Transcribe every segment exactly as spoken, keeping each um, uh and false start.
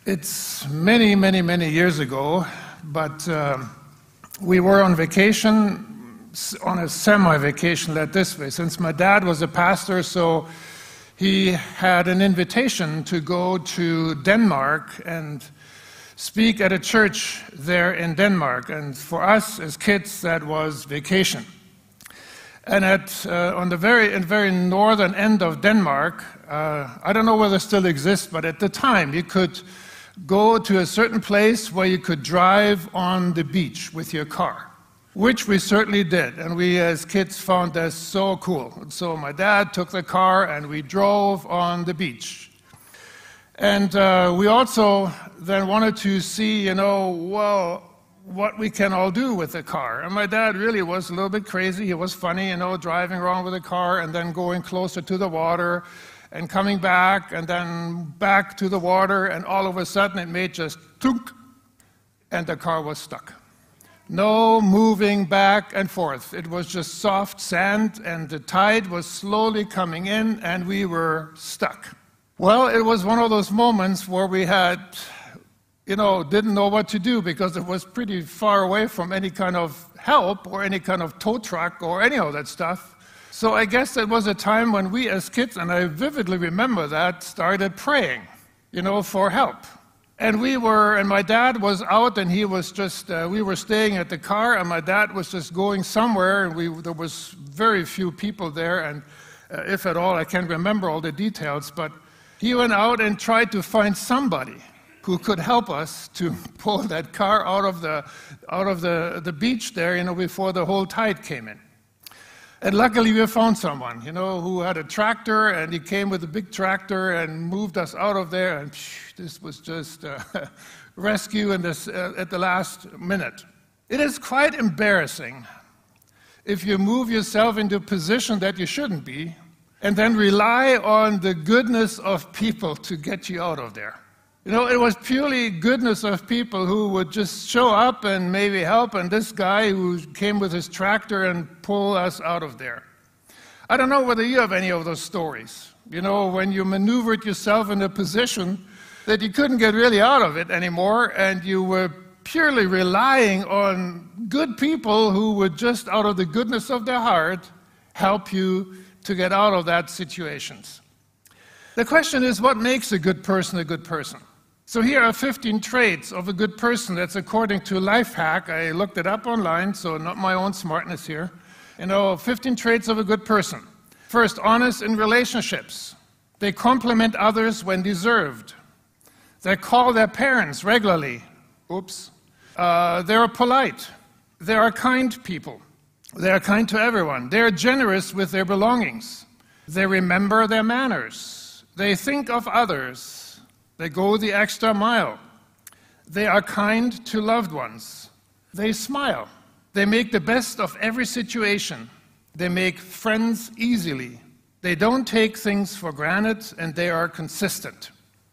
It's many, many, many years ago, but uh, we were on vacation, on a semi-vacation, let this way. Since my dad was a pastor, so he had an invitation to go to Denmark and speak at a church there in Denmark. And for us as kids, that was vacation. And at, uh, on the very, in very northern end of Denmark, uh, I don't know whether it still exists, but at the time you could go to a certain place where you could drive on the beach with your car, which we certainly did. And we as kids found that so cool. And so my dad took the car and we drove on the beach. And uh, we also then wanted to see, you know, well, what we can all do with the car. And my dad really was a little bit crazy. He was funny, you know, driving around with the car and then going closer to the water and coming back and then back to the water, and all of a sudden it made just tunk, and the car was stuck. No moving back and forth. It was just soft sand, and the tide was slowly coming in, and we were stuck. Well, it was one of those moments where we had, you know, didn't know what to do because it was pretty far away from any kind of help or any kind of tow truck or any of that stuff. So I guess it was a time when we as kids, and I vividly remember that, started praying, you know, for help. And we were, and my dad was out, and he was just, uh, we were staying at the car, and my dad was just going somewhere, and we, there was very few people there, and uh, if at all, I can't remember all the details, but he went out and tried to find somebody who could help us to pull that car out of the, out of the, the beach there, you know, before the whole tide came in. And luckily we found someone, you know, who had a tractor, and he came with a big tractor and moved us out of there, and phew, this was just uh, rescue in this, uh, at the last minute. It is quite embarrassing if you move yourself into a position that you shouldn't be, and then rely on the goodness of people to get you out of there. You know, it was purely goodness of people who would just show up and maybe help, and this guy who came with his tractor and pulled us out of there. I don't know whether you have any of those stories, you know, when you maneuvered yourself in a position that you couldn't get really out of it anymore, and you were purely relying on good people who would just, out of the goodness of their heart, help you to get out of that situations. The question is, what makes a good person a good person? So here are fifteen traits of a good person. That's according to Lifehack. I looked it up online, so not my own smartness here. You know, fifteen traits of a good person. First, honest in relationships. They compliment others when deserved. They call their parents regularly. Oops. Uh, they are polite. They are kind people. They are kind to everyone. They are generous with their belongings. They remember their manners. They think of others. They go the extra mile. They are kind to loved ones. They smile. They make the best of every situation. They make friends easily. They don't take things for granted, and they are consistent.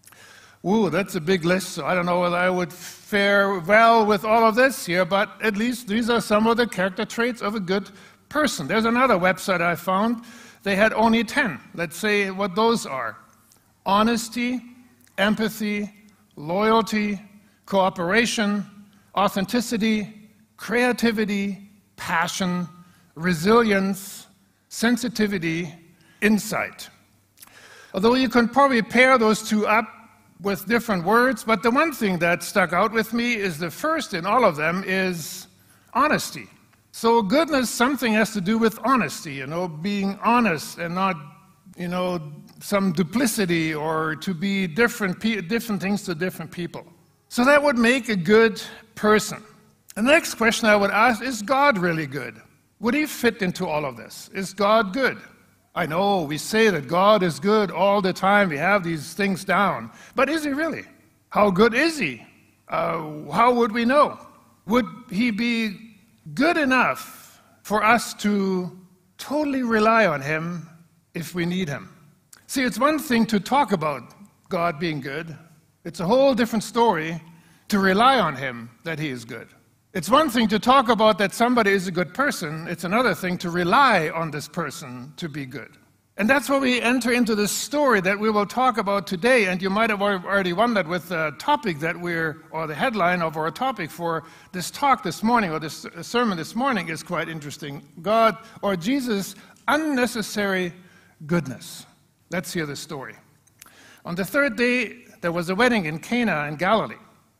Ooh, that's a big list, so I don't know whether I would fare well with all of this here, but at least these are some of the character traits of a good person. There's another website I found. They had only ten. Let's say what those are. Honesty, empathy, loyalty, cooperation, authenticity, creativity, passion, resilience, sensitivity, insight. Although you can probably pair those two up with different words, but the one thing that stuck out with me is the first in all of them is honesty. So goodness, something has to do with honesty, you know, being honest and not, you know, some duplicity or to be different, different things to different people. So that would make a good person. The next question I would ask, is God really good? Would he fit into all of this? Is God good? I know we say that God is good all the time. We have these things down. But is he really? How good is he? Uh, how would we know? Would he be good enough for us to totally rely on him if we need him? See, it's one thing to talk about God being good. It's a whole different story to rely on him that he is good. It's one thing to talk about that somebody is a good person. It's another thing to rely on this person to be good. And that's where we enter into the story that we will talk about today. And you might have already wondered with the topic that we're, or the headline of our topic for this talk this morning, or this sermon this morning, is quite interesting. God, or Jesus' unnecessary goodness. Let's hear the story. On the third day, there was a wedding in Cana in Galilee.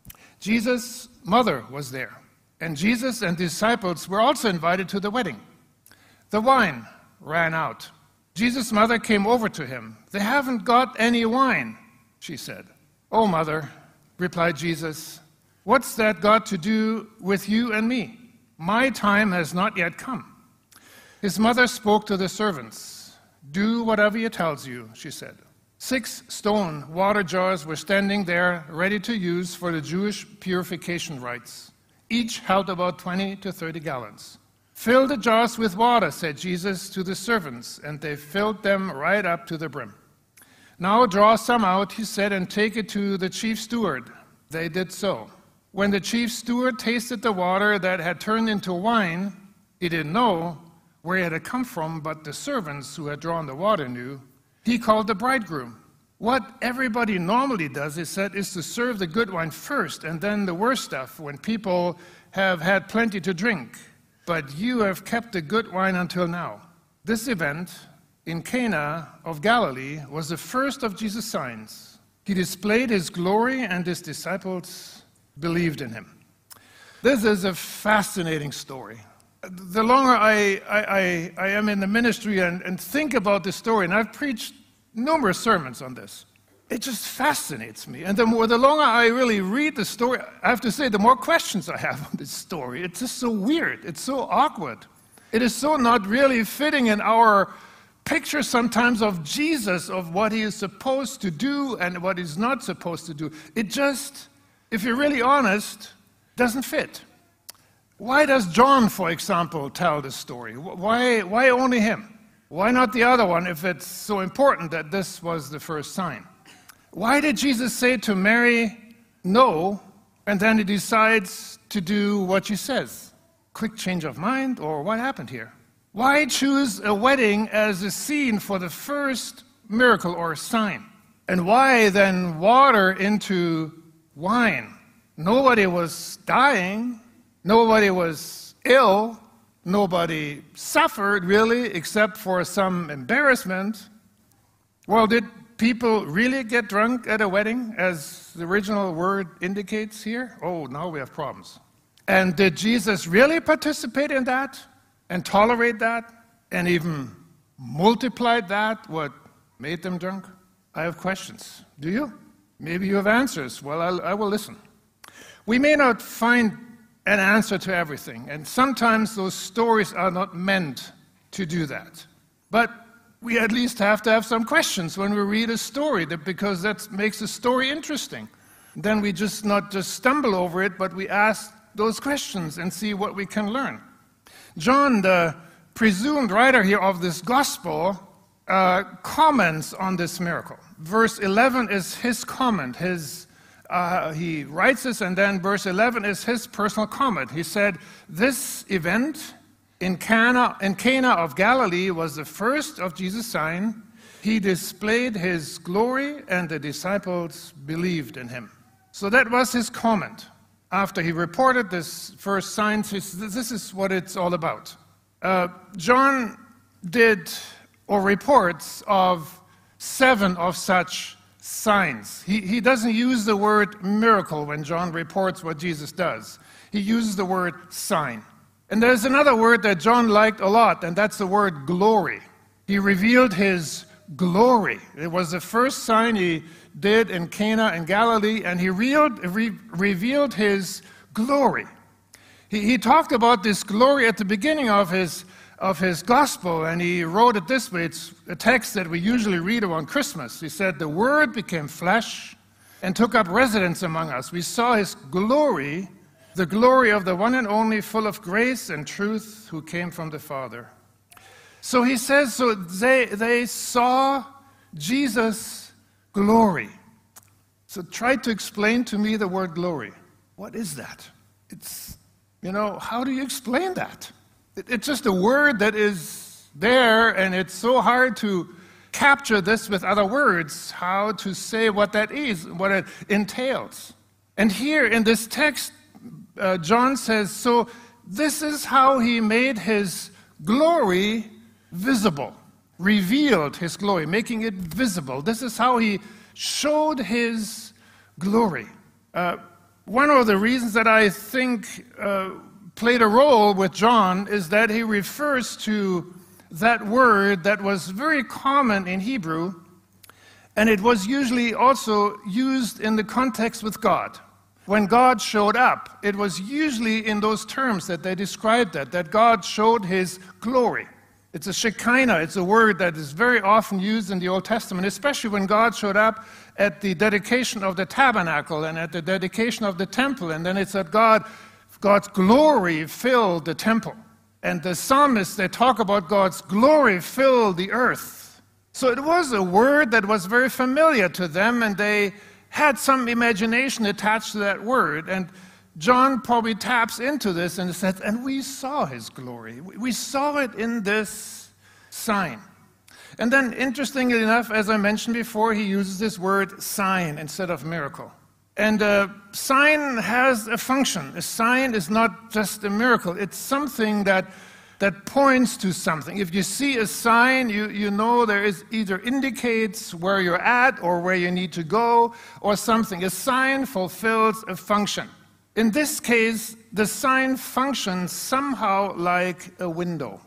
Jesus' mother was there, and Jesus and disciples were also invited to the wedding. The wine ran out. Jesus' mother came over to him. "They haven't got any wine," she said. "Oh, mother," replied Jesus, "what's that got to do with you and me? My time has not yet come." His mother spoke to the servants. "Do whatever he tells you," she said. Six stone water jars were standing there ready to use for the Jewish purification rites. Each held about twenty to thirty gallons. "Fill the jars with water," said Jesus to the servants, and they filled them right up to the brim. "Now draw some out," he said, "and take it to the chief steward." They did so. When the chief steward tasted the water that had turned into wine, he didn't know where it had come from, but the servants who had drawn the water knew. He called the bridegroom. "What everybody normally does," he said, "is to serve the good wine first and then the worse stuff when people have had plenty to drink. But you have kept the good wine until now." This event in Cana of Galilee was the first of Jesus' signs. He displayed his glory, and his disciples believed in him. This is a fascinating story. The longer I, I, I, I am in the ministry and, and think about this story, and I've preached numerous sermons on this, it just fascinates me. And the more, the longer I really read the story, I have to say, the more questions I have on this story. It's just so weird. It's so awkward. It is so not really fitting in our picture sometimes of Jesus, of what he is supposed to do and what he's not supposed to do. It just, if you're really honest, doesn't fit. Why does John, for example, tell this story? Why, why only him? Why not the other one if it's so important that this was the first sign? Why did Jesus say to Mary, no, and then he decides to do what she says? Quick change of mind, or what happened here? Why choose a wedding as a scene for the first miracle or sign? And why then water into wine? Nobody was dying. Nobody was ill. Nobody suffered, really, except for some embarrassment. Well, did people really get drunk at a wedding, as the original word indicates here? Oh, now we have problems. And did Jesus really participate in that and tolerate that and even multiplied that, what made them drunk? I have questions. Do you? Maybe you have answers. Well, I'll, I will listen. We may not find an answer to everything, and sometimes those stories are not meant to do that. But we at least have to have some questions when we read a story, that because that makes the story interesting. Then we just not just stumble over it, but we ask those questions and see what we can learn. John, the presumed writer here of this gospel, uh, comments on this miracle. Verse eleven is his comment, his Uh, he writes this, and then verse eleven is his personal comment. He said, "This event in Cana, in Cana of Galilee was the first of Jesus' sign. He displayed his glory, and the disciples believed in him." So that was his comment. After he reported this first sign, this is what it's all about. Uh, John did, or reports of seven of such signs. He, he doesn't use the word miracle when John reports what Jesus does. He uses the word sign. And there's another word that John liked a lot, and that's the word glory. He revealed his glory. It was the first sign he did in Cana in Galilee, and he revealed, re, revealed his glory. He, he talked about this glory at the beginning of his of his gospel, and he wrote it this way. It's a text that we usually read around Christmas. He said, "The Word became flesh and took up residence among us. We saw his glory, the glory of the one and only, full of grace and truth, who came from the Father." So he says, so they, they saw Jesus' glory. So try to explain to me the word glory. What is that? It's, you know, how do you explain that? It's just a word that is there, and it's so hard to capture this with other words, how to say what that is, what it entails. And here in this text, uh, John says, so this is how he made his glory visible, revealed his glory, making it visible. This is how he showed his glory. Uh, one of the reasons that I think uh, played a role with John is that he refers to that word that was very common in Hebrew, and it was usually also used in the context with God. When God showed up, it was usually in those terms that they described that, that God showed his glory. It's a Shekinah, it's a word that is very often used in the Old Testament, especially when God showed up at the dedication of the tabernacle and at the dedication of the temple, and then it said God, God's glory filled the temple. And the psalmists, they talk about God's glory filled the earth. So it was a word that was very familiar to them, and they had some imagination attached to that word. And John probably taps into this and says, and we saw his glory. We saw it in this sign. And then, interestingly enough, as I mentioned before, he uses this word sign instead of miracle. And a sign has a function. A sign is not just a miracle. It's something that, that points to something. If you see a sign, you, you know there is either indicates where you're at or where you need to go or something. A sign fulfills a function. In this case, the sign functions somehow like a window.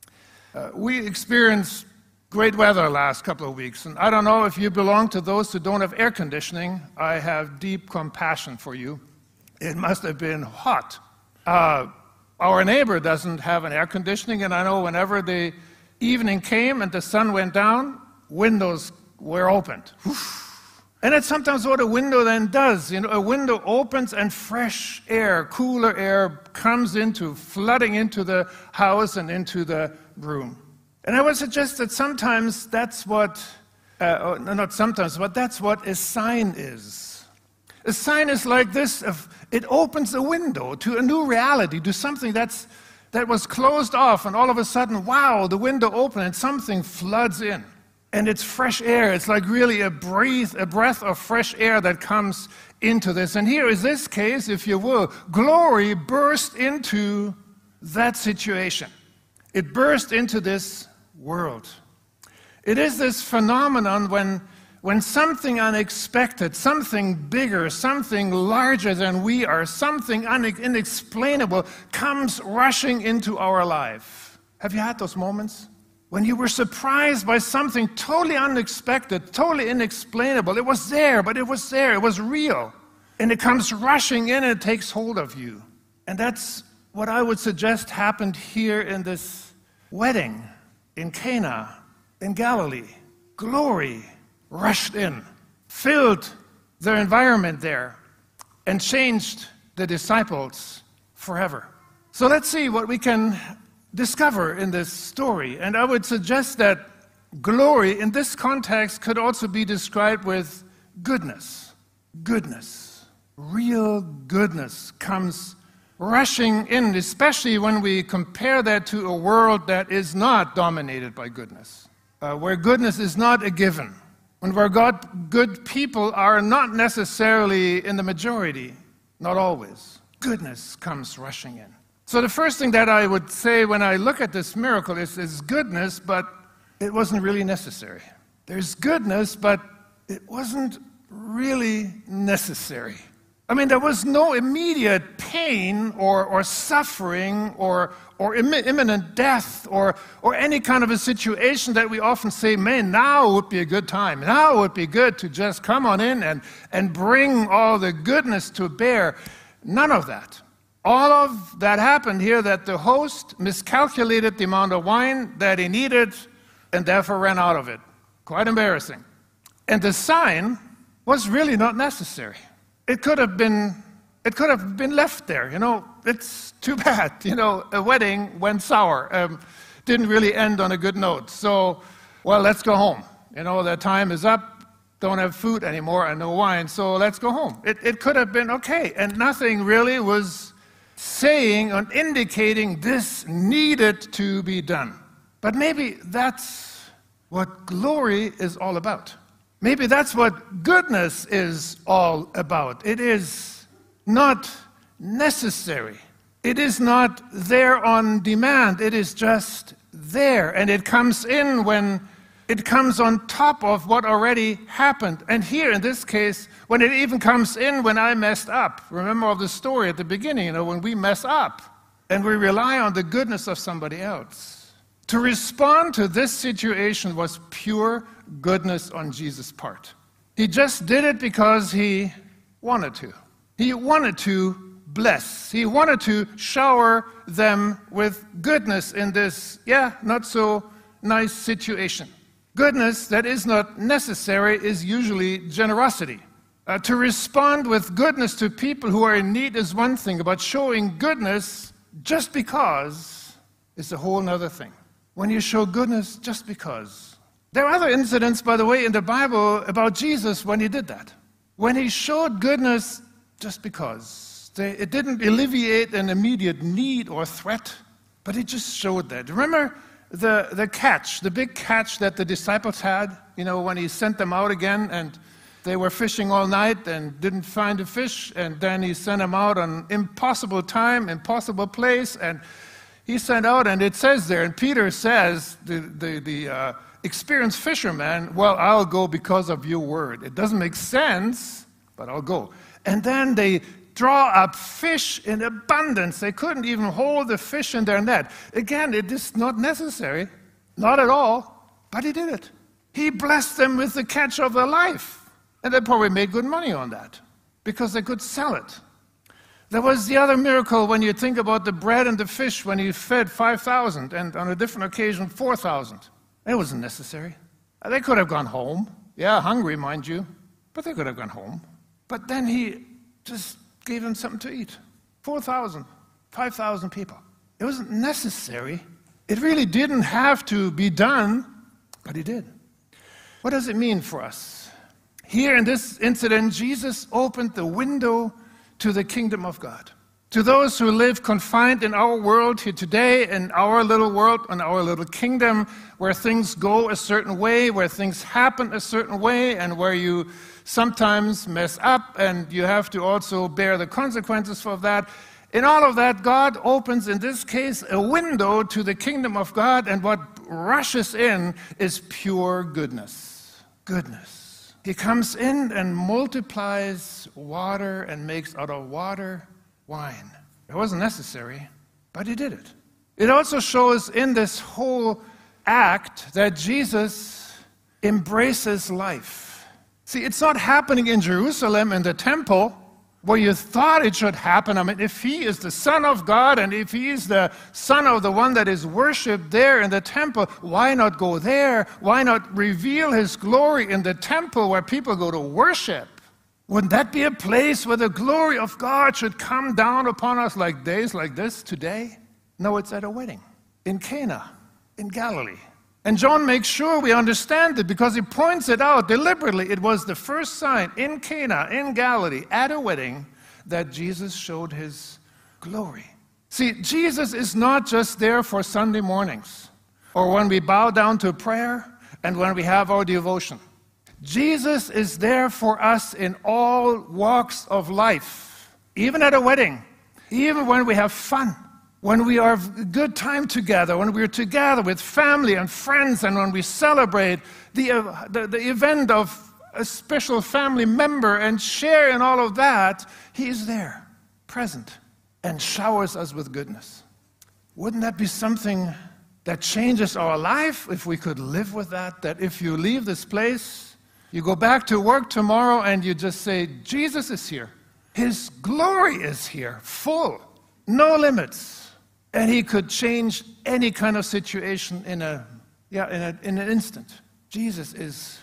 Uh, we experienced great weather last couple of weeks, and I don't know if you belong to those who don't have air conditioning. I have deep compassion for you. It must have been hot. Uh, our neighbor doesn't have an air conditioning, and I know whenever the evening came and the sun went down, windows were opened. And that's sometimes what a window then does. You know, a window opens and fresh air, cooler air comes into, flooding into the house and into the room. And I would suggest that sometimes that's what, uh, not sometimes, but that's what a sign is. A sign is like this, of, it opens a window to a new reality, to something that's, that was closed off, and all of a sudden, wow, the window opened and something floods in. And it's fresh air, it's like really a breath, a breath of fresh air that comes into this. And here is this case, if you will, glory burst into that situation. It burst into this world. It is this phenomenon when, when something unexpected, something bigger, something larger than we are, something unexplainable comes rushing into our life. Have you had those moments? When you were surprised by something totally unexpected, totally inexplainable. It was there, but it was there, it was real. And it comes rushing in and it takes hold of you. And that's what I would suggest happened here in this wedding. In Cana, in Galilee, glory rushed in, filled their environment there, and changed the disciples forever. So let's see what we can discover in this story. And I would suggest that glory in this context could also be described with goodness. Goodness, real goodness comes rushing in, especially when we compare that to a world that is not dominated by goodness, uh, where goodness is not a given, and where God, good people are not necessarily in the majority, not always. Goodness comes rushing in. So the first thing that I would say when I look at this miracle is, is goodness, but it wasn't really necessary. There's goodness, but it wasn't really necessary. I mean, there was no immediate pain or, or suffering or, or Im- imminent death or, or any kind of a situation that we often say, man, now would be a good time. Now would be good to just come on in and, and bring all the goodness to bear. None of that. All of that happened here, that the host miscalculated the amount of wine that he needed and therefore ran out of it. Quite embarrassing. And the sign was really not necessary. It could have been, it could have been left there, you know. It's too bad, you know. A wedding went sour, um, didn't really end on a good note. So, well, let's go home. You know, the time is up. Don't have food anymore and no wine, so let's go home. It, it could have been okay, and nothing really was saying or indicating this needed to be done. But maybe that's what glory is all about. Maybe that's what goodness is all about. It is not necessary. It is not there on demand. It is just there. And it comes in when it comes on top of what already happened. And here, in this case, when it even comes in when I messed up. Remember all the story at the beginning, you know, when we mess up and we rely on the goodness of somebody else. To respond to this situation was pure goodness on Jesus' part. He just did it because he wanted to. He wanted to bless. He wanted to shower them with goodness in this, yeah, not so nice situation. Goodness that is not necessary is usually generosity. Uh, to respond with goodness to people who are in need is one thing, but showing goodness just because is a whole other thing. When you show goodness just because. There are other incidents, by the way, in the Bible about Jesus when he did that. When he showed goodness just because. They, it didn't alleviate an immediate need or threat, but it just showed that. Remember the, the catch, the big catch that the disciples had, you know, when he sent them out again and they were fishing all night and didn't find a fish, and then he sent them out on impossible time, impossible place, and he sent out, and it says there, and Peter says, the, the, the uh, experienced fisherman, well, I'll go because of your word. It doesn't make sense, but I'll go. And then they draw up fish in abundance. They couldn't even hold the fish in their net. Again, it is not necessary, not at all, but he did it. He blessed them with the catch of their life. And they probably made good money on that because they could sell it. There was the other miracle when you think about the bread and the fish when he fed five thousand and on a different occasion four thousand. It wasn't necessary. They could have gone home. Yeah, hungry, mind you, but they could have gone home. But then he just gave them something to eat. four thousand, five thousand people. It wasn't necessary. It really didn't have to be done, but he did. What does it mean for us? Here in this incident, Jesus opened the window to the kingdom of God. To those who live confined in our world here today, in our little world, in our little kingdom, where things go a certain way, where things happen a certain way, and where you sometimes mess up and you have to also bear the consequences of that. In all of that, God opens, in this case, a window to the kingdom of God, and what rushes in is pure goodness. Goodness. He comes in and multiplies water and makes out of water wine. It wasn't necessary, but he did it. It also shows in this whole act that Jesus embraces life. See, it's not happening in Jerusalem in the temple where you thought it should happen. I mean, if he is the Son of God and if he is the Son of the one that is worshipped there in the temple, why not go there? Why not reveal his glory in the temple where people go to worship? Wouldn't that be a place where the glory of God should come down upon us like days like this today? No, it's at a wedding in Cana, in Galilee. And John makes sure we understand it because he points it out deliberately. It was the first sign in Cana, in Galilee, at a wedding, that Jesus showed his glory. See, Jesus is not just there for Sunday mornings or when we bow down to prayer and when we have our devotion. Jesus is there for us in all walks of life, even at a wedding, even when we have fun. When we are a good time together, when we're together with family and friends, and when we celebrate the, uh, the, the event of a special family member and share in all of that, he is there, present, and showers us with goodness. Wouldn't that be something that changes our life if we could live with that? That if you leave this place, you go back to work tomorrow and you just say, Jesus is here. His glory is here, full, no limits. And he could change any kind of situation in a, yeah, in, a, in an instant. Jesus is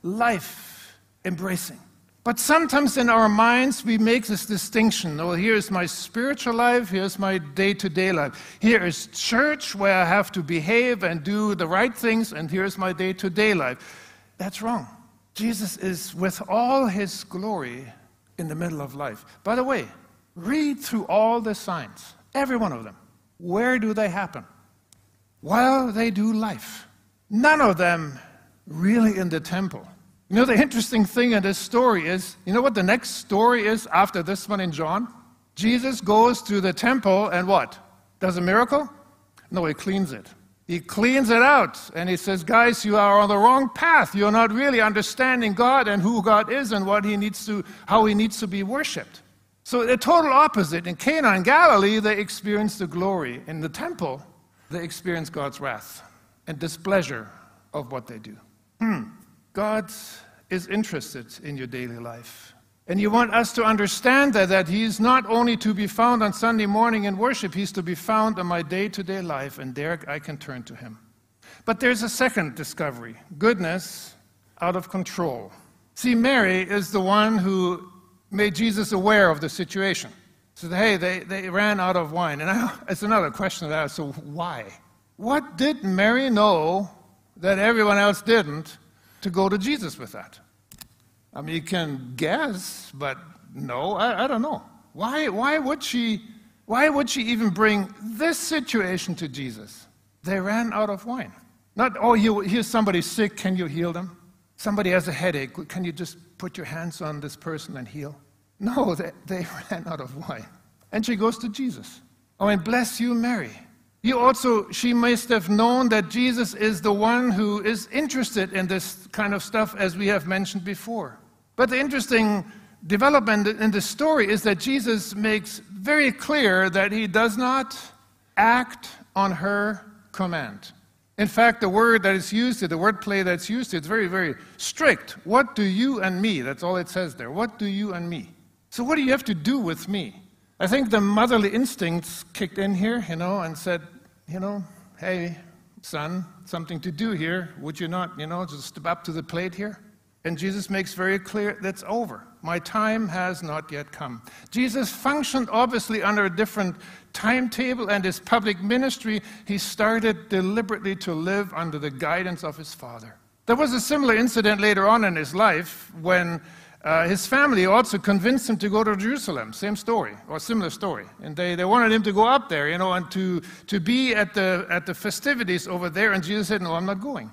life-embracing. But sometimes in our minds, we make this distinction. Oh, here's my spiritual life, here's my day-to-day life. Here is church, where I have to behave and do the right things, and here's my day-to-day life. That's wrong. Jesus is with all his glory in the middle of life. By the way, read through all the signs, every one of them. Where do they happen? While they do life. None of them really in the temple. You know, the interesting thing in this story is, you know what the next story is after this one in John? Jesus goes to the temple and what? Does a miracle? No, he cleans it. He cleans it out, and he says, guys, you are on the wrong path. You're not really understanding God and who God is and what he needs to, how he needs to be worshipped. So the total opposite. In Cana in Galilee, they experienced the glory. In the temple, they experienced God's wrath and displeasure of what they do. Hmm. God is interested in your daily life. And you want us to understand that, that he's not only to be found on Sunday morning in worship, he's to be found in my day-to-day life, and there I can turn to him. But there's a second discovery, goodness out of control. See, Mary is the one who made Jesus aware of the situation. Said, hey, they, they ran out of wine. And I, it's another question that I ask, so why? What did Mary know that everyone else didn't to go to Jesus with that? I mean, you can guess, but no, I, I don't know. Why, why, would she, why would she even bring this situation to Jesus? They ran out of wine. Not, oh, you, here's somebody sick, can you heal them? Somebody has a headache, can you just put your hands on this person and heal? No, they, they ran out of wine. And she goes to Jesus. Oh, and bless you, Mary. You also, she must have known that Jesus is the one who is interested in this kind of stuff, as we have mentioned before. But the interesting development in the story is that Jesus makes very clear that he does not act on her command. In fact, the word that is used here, the wordplay that's used here, it's very, very strict. What do you and me? That's all it says there. What do you and me? So what do you have to do with me? I think the motherly instincts kicked in here, you know, and said, you know, hey, son, something to do here. Would you not, you know, just step up to the plate here? And Jesus makes very clear that's over. My time has not yet come. Jesus functioned obviously under a different timetable, and his public ministry, he started deliberately to live under the guidance of his Father. There was a similar incident later on in his life when Uh, his family also convinced him to go to Jerusalem. Same story, or similar story. And they, they wanted him to go up there, you know, and to, to be at the, at the festivities over there. And Jesus said, no, I'm not going.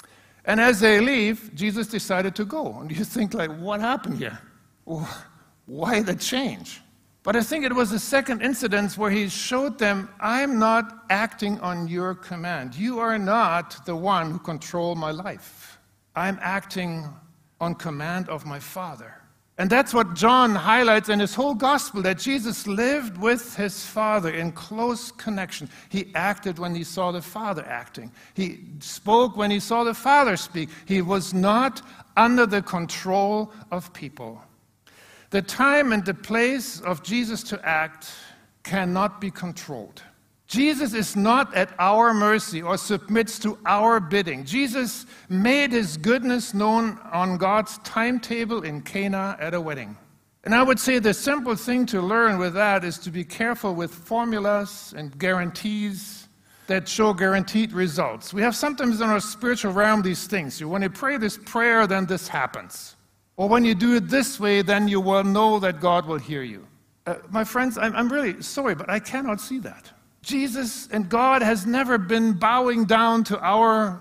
And as they leave, Jesus decided to go. And you think, like, what happened here? Well, why the change? But I think it was the second incident where he showed them, I'm not acting on your command. You are not the one who control my life. I'm acting on command of my Father. And that's what John highlights in his whole gospel, that Jesus lived with his Father in close connection. He acted when he saw the Father acting. He spoke when he saw the Father speak. He was not under the control of people. The time and the place of Jesus to act cannot be controlled. Jesus is not at our mercy or submits to our bidding. Jesus made his goodness known on God's timetable in Cana at a wedding. And I would say the simple thing to learn with that is to be careful with formulas and guarantees that show guaranteed results. We have sometimes in our spiritual realm these things. When you pray this prayer, then this happens. Or when you do it this way, then you will know that God will hear you. Uh, my friends, I'm, I'm really sorry, but I cannot see that. Jesus and God has never been bowing down to our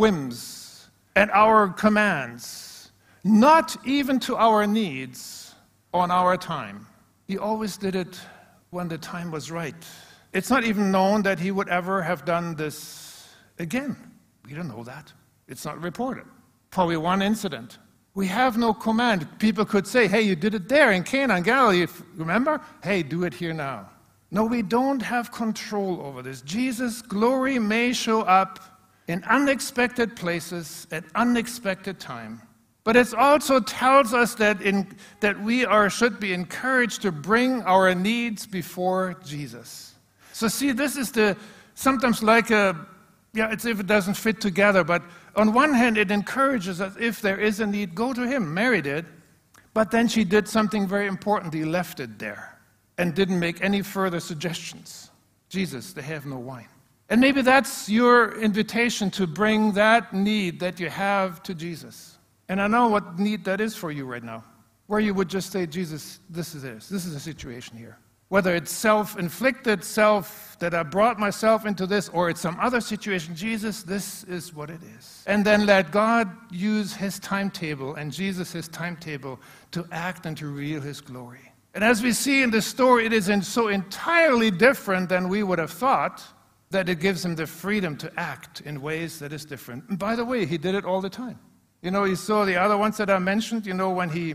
whims and our commands, not even to our needs on our time. He always did it when the time was right. It's not even known that he would ever have done this again. We don't know that. It's not reported. Probably one incident. We have no command. People could say, hey, you did it there in Cana in Galilee. Remember? Hey, do it here now. No, we don't have control over this. Jesus' glory may show up in unexpected places at unexpected time. But it also tells us that, in, that we are, should be encouraged to bring our needs before Jesus. So see, this is the sometimes like a, yeah, it's if it doesn't fit together. But on one hand, it encourages us, if there is a need, go to him. Mary did. But then she did something very important. He left it there and didn't make any further suggestions. Jesus, they have no wine. And maybe that's your invitation to bring that need that you have to Jesus. And I know what need that is for you right now, where you would just say, Jesus, this is it. This is the situation here. Whether it's self-inflicted, self that I brought myself into this, or it's some other situation, Jesus, this is what it is. And then let God use his timetable and Jesus his timetable to act and to reveal his glory. And as we see in this story, it is in so entirely different than we would have thought that it gives him the freedom to act in ways that is different. And by the way, he did it all the time. You know, you saw the other ones that I mentioned, you know, when he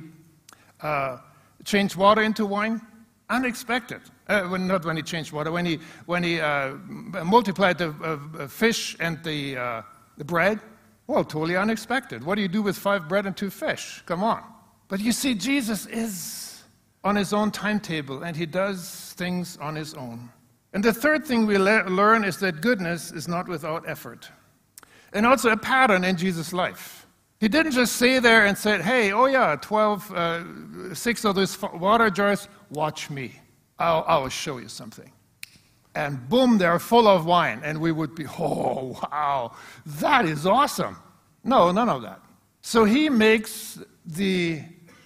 uh, changed water into wine. Unexpected. Uh, well, not when he changed water, when he, when he uh, multiplied the uh, fish and the, uh, the bread. Well, totally unexpected. What do you do with five bread and two fish? Come on. But you see, Jesus is on his own timetable, and he does things on his own. And the third thing we le- learn is that goodness is not without effort. And also a pattern in Jesus' life. He didn't just say there and said, hey, oh yeah, twelve, uh, six of those water jars, watch me. I'll, I'll show you something. And boom, they're full of wine. And we would be, oh, wow, that is awesome. No, none of that. So he makes the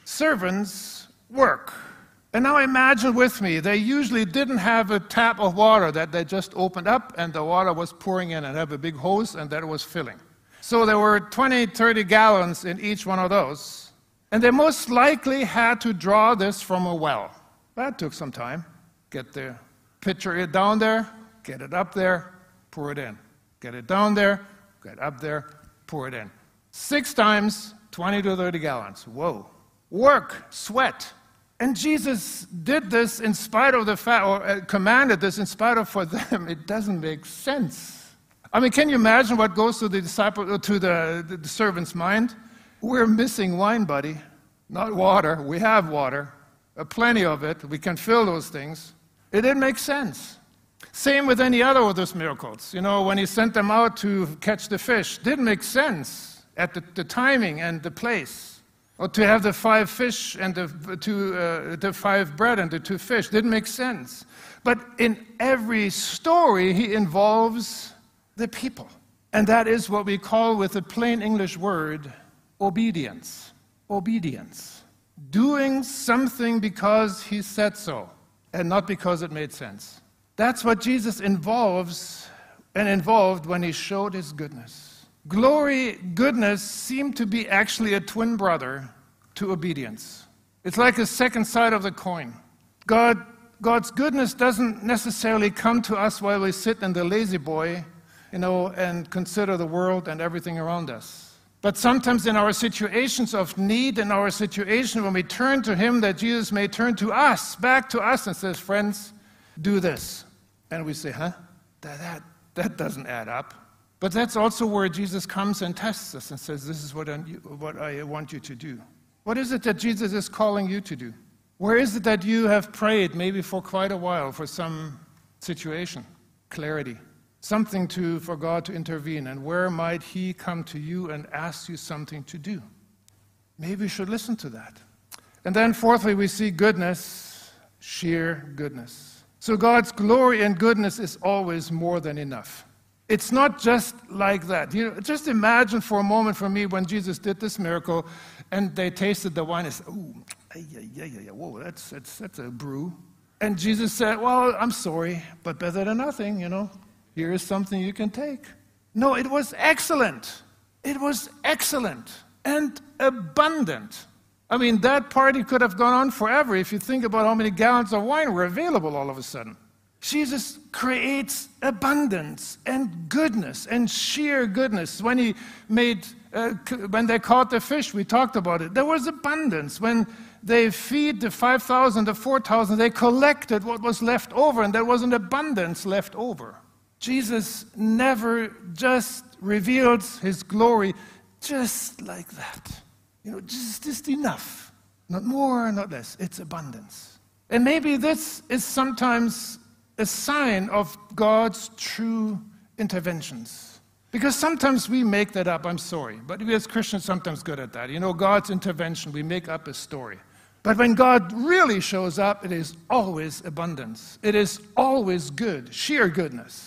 servants work. And now imagine with me, they usually didn't have a tap of water that they just opened up and the water was pouring in and have a big hose and that was filling. So there were twenty, thirty gallons in each one of those. And they most likely had to draw this from a well. That took some time. Get the pitcher down there, get it up there, pour it in. Get it down there, get up there, pour it in. Six times, twenty to thirty gallons. Whoa. Work, sweat. And Jesus did this in spite of the fact, or uh, commanded this in spite of, for them, it doesn't make sense. I mean, can you imagine what goes to the disciple, to the, the, the servant's mind? We're missing wine, buddy, not water. We have water, uh, plenty of it. We can fill those things. It didn't make sense. Same with any other of those miracles. You know, when he sent them out to catch the fish, didn't make sense at the, the timing and the place. Or to have the five fish and the two, uh, the five bread and the two fish, didn't make sense. But in every story, he involves the people. And that is what we call, with a plain English word, obedience. Obedience. Doing something because he said so, and not because it made sense. That's what Jesus involves and involved when he showed his goodness. Glory, goodness, seem to be actually a twin brother to obedience. It's like a second side of the coin. God, God's goodness doesn't necessarily come to us while we sit in the lazy boy, you know, and consider the world and everything around us. But sometimes in our situations of need, in our situation when we turn to him, that Jesus may turn to us, back to us, and says, friends, do this. And we say, huh? That, that, that doesn't add up. But that's also where Jesus comes and tests us and says, this is what I, what I want you to do. What is it that Jesus is calling you to do? Where is it that you have prayed maybe for quite a while for some situation? Clarity. Something to, for God to intervene. And where might he come to you and ask you something to do? Maybe you should listen to that. And then fourthly, we see goodness, sheer goodness. So God's glory and goodness is always more than enough. It's not just like that. You know, just imagine for a moment for me when Jesus did this miracle and they tasted the wine and said, ooh, yeah, yeah, yeah, yeah, whoa, that's, that's, that's a brew. And Jesus said, well, I'm sorry, but better than nothing, you know. Here is something you can take. No, it was excellent. It was excellent and abundant. I mean, that party could have gone on forever if you think about how many gallons of wine were available all of a sudden. Jesus creates abundance and goodness and sheer goodness. When he made, uh, when they caught the fish, we talked about it. There was abundance. When they feed the five thousand, the four thousand, they collected what was left over, and there was an abundance left over. Jesus never just reveals his glory just like that. You know, just, just enough. Not more, not less. It's abundance. And maybe this is sometimes a sign of God's true interventions. Because sometimes we make that up, I'm sorry. But we as Christians sometimes good at that. You know, God's intervention, we make up a story. But when God really shows up, it is always abundance. It is always good, sheer goodness.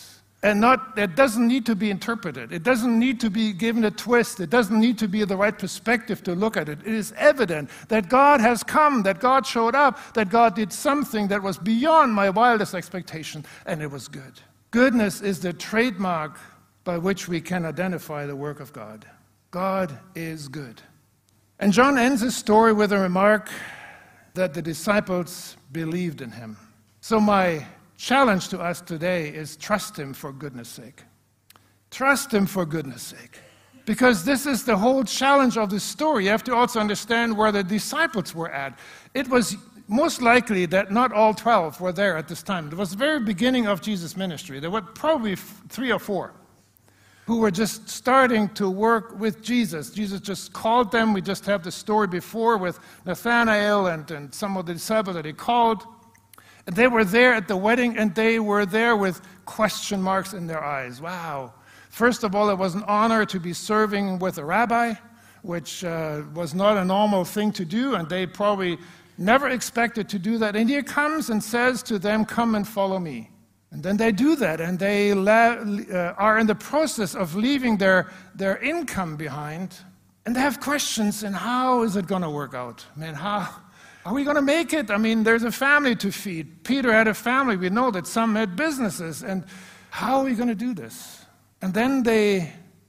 And not, it doesn't need to be interpreted. It doesn't need to be given a twist. It doesn't need to be the right perspective to look at it. It is evident that God has come, that God showed up, that God did something that was beyond my wildest expectation, and it was good. Goodness is the trademark by which we can identify the work of God. God is good. And John ends his story with a remark that the disciples believed in him. So my challenge to us today is trust him for goodness sake. Trust him for goodness sake. Because this is the whole challenge of this story. You have to also understand where the disciples were at. It was most likely that not all twelve were there at this time. It was the very beginning of Jesus' ministry. There were probably three or four who were just starting to work with Jesus. Jesus just called them. We just have the story before with Nathanael and, and some of the disciples that he called. And they were there at the wedding, and they were there with question marks in their eyes. Wow. First of all, it was an honor to be serving with a rabbi, which uh, was not a normal thing to do, and they probably never expected to do that. And he comes and says to them, come and follow me. And then they do that, and they la- uh, are in the process of leaving their, their income behind, and they have questions, and how is it going to work out? I mean, how... Are we going to make it? I mean, there's a family to feed. Peter had a family. We know that some had businesses. And how are we going to do this? And then they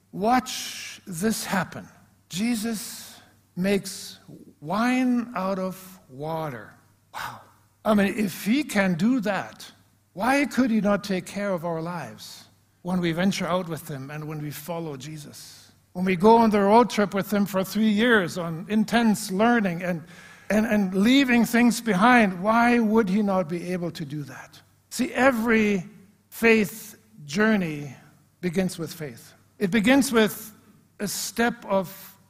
watch this happen. Jesus makes wine out of water. Wow. I mean, if he can do that, why could he not take care of our lives when we venture out with him and when we follow Jesus? When we go on the road trip with him for three years on intense learning and And, and leaving things behind, why would he not be able to do that? See, every faith journey begins with faith. It begins with a step of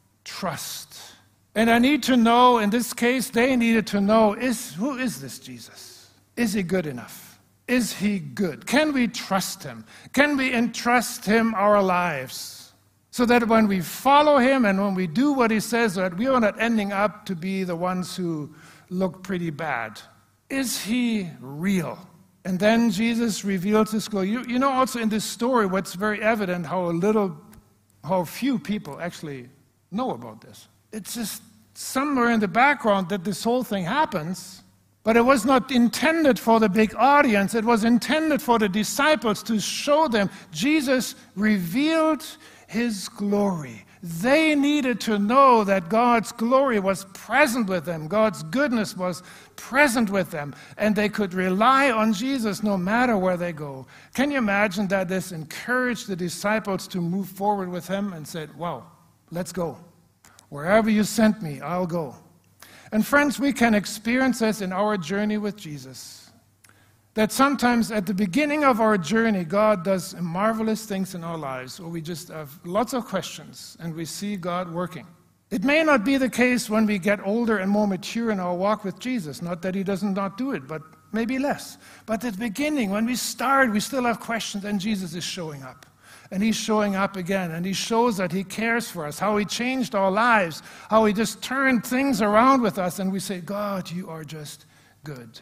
trust. And I need to know, in this case, they needed to know, is who is this Jesus? Is he good enough? Is he good? Can we trust him? Can we entrust him our lives? So that when we follow him and when we do what he says, that we are not ending up to be the ones who look pretty bad. Is he real? And then Jesus reveals his glory. You, you know also in this story what's very evident, how a little, how few people actually know about this. It's just somewhere in the background that this whole thing happens, but it was not intended for the big audience. It was intended for the disciples to show them Jesus revealed his glory. They needed to know that God's glory was present with them. God's goodness was present with them. And they could rely on Jesus no matter where they go. Can you imagine that this encouraged the disciples to move forward with him and said, wow, let's go. Wherever you sent me, I'll go. And friends, we can experience this in our journey with Jesus. That sometimes at the beginning of our journey, God does marvelous things in our lives, or we just have lots of questions, and we see God working. It may not be the case when we get older and more mature in our walk with Jesus. Not that he doesn't not do it, but maybe less. But at the beginning, when we start, we still have questions, and Jesus is showing up. And he's showing up again, and he shows that he cares for us, how he changed our lives, how he just turned things around with us, and we say, God, you are just good.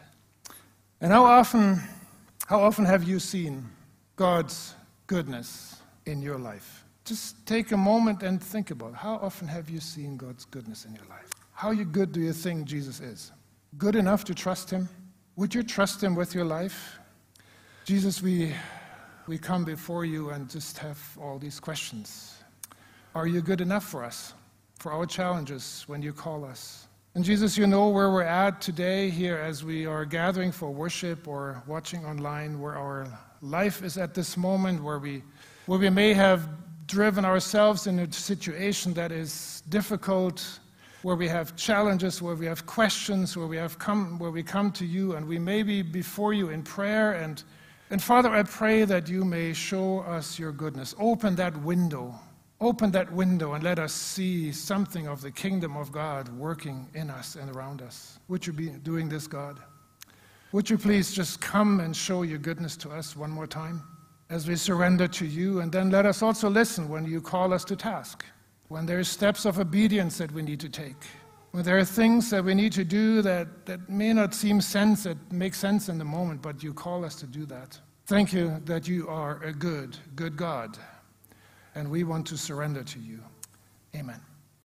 And how often, how often have you seen God's goodness in your life? Just take a moment and think about it. How often have you seen God's goodness in your life? How good do you think Jesus is? Good enough to trust him? Would you trust him with your life? Jesus, we, we come before you and just have all these questions. Are you good enough for us, for our challenges when you call us? And Jesus, you know where we're at today here as we are gathering for worship or watching online, where our life is at this moment, where we, where we may have driven ourselves in a situation that is difficult, where we have challenges, where we have questions, where we have come, where we come to you, and we may be before you in prayer. And, and Father, I pray that you may show us your goodness. Open that window. Open that window and let us see something of the kingdom of God working in us and around us. Would you be doing this, God? Would you please just come and show your goodness to us one more time as we surrender to you, and then let us also listen when you call us to task, when there are steps of obedience that we need to take, when there are things that we need to do that, that may not seem sense, that make sense in the moment, but you call us to do that. Thank you that you are a good, good God, and we want to surrender to you. Amen.